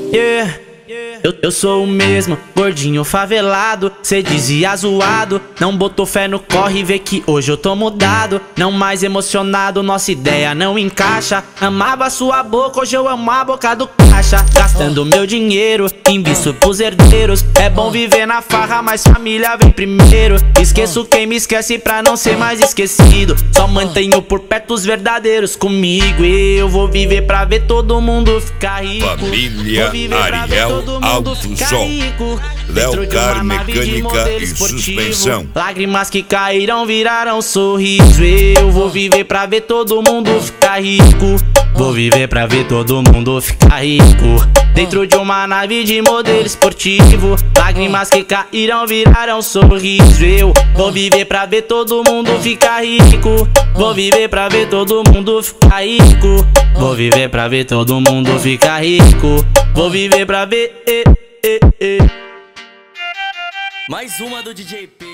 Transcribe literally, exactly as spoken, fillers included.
Yeah. Eu, eu sou o mesmo, gordinho favelado. Cê dizia zoado, não botou fé no corre, vê que hoje eu tô mudado. Não mais emocionado, nossa ideia não encaixa. Amava sua boca, hoje eu amo a boca do caixa. Gastando meu dinheiro, invisto pros herdeiros. É bom viver na farra, mas família vem primeiro. Esqueço quem me esquece pra não ser mais esquecido. Só mantenho por perto os verdadeiros comigo. Eu vou viver pra ver todo mundo ficar rico. Família Ariel Autosom, Leocar Mecânica e Suspensão. Lágrimas que cairão virarão sorriso. Eu vou viver pra ver todo mundo ficar rico. Vou viver pra ver todo mundo ficar rico. Dentro de uma nave de modelo esportivo. Lágrimas que cairão virarão sorriso. Eu vou viver pra ver todo mundo ficar rico. Vou viver pra ver todo mundo ficar rico. Vou viver pra ver todo mundo ficar rico. Vou viver pra ver. Eh, eh, eh. Mais uma do D J P.